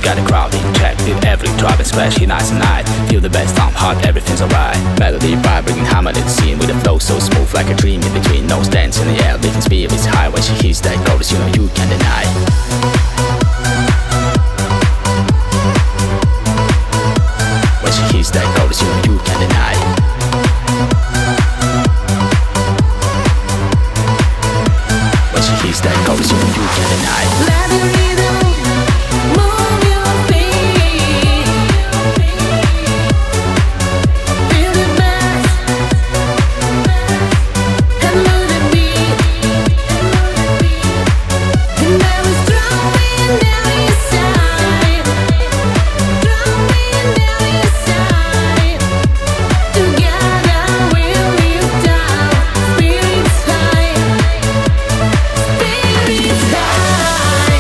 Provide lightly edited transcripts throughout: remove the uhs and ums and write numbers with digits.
got a crowd in check. With every drop and splash, she nice and night. Feel the bass thump hard, everything's alright. Melody vibrating, harmony scene with a flow so smooth like a dream in between. No stance in the air, lifting spirits high. When she hits that chorus, you know you can't deny. When she hits that chorus, you know you can't deny. When she hits that chorus, you know you can't deny. Let the rhythm move your feet. Feel the bass and move the beat. And now it's dropping down your side, dropping down your side. Together we'll lift up, spirits high, spirits high.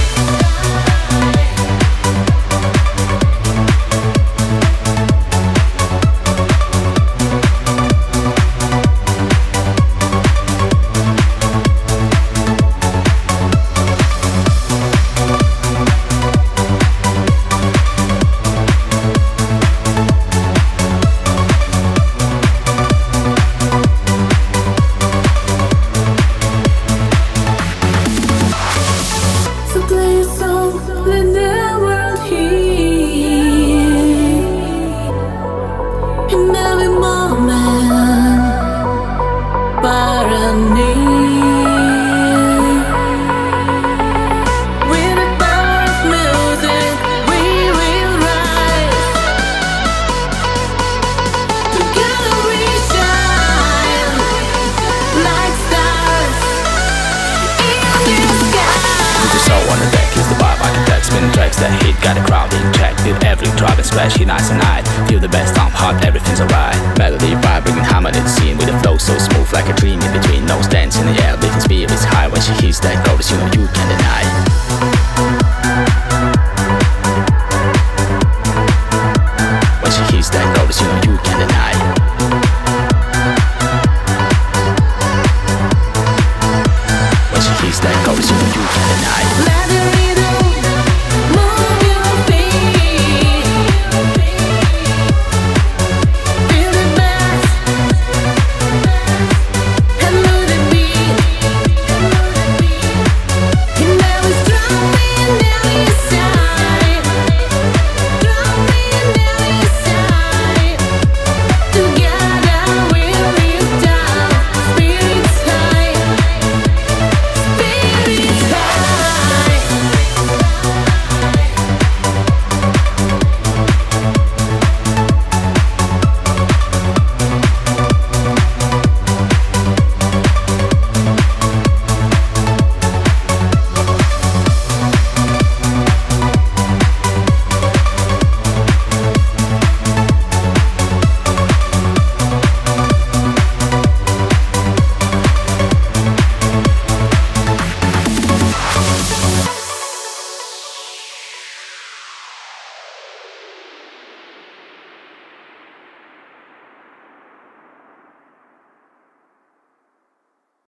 So play a song, let the world hear. In every moment, far and near. With the power of music, we will rise. Together we shine like stars in the sky. The soul on the deck is the vibe architect. Spinning tracks that hit, got a crowd in check. With every drop and splash, she nice and night. Feel the bass thump hard, everything's alright. Melody vibrating, harmony scene with a flow so smooth like a dream in between. No stance in the air, lifting spirits high. When she hits that chorus, you know you can't deny.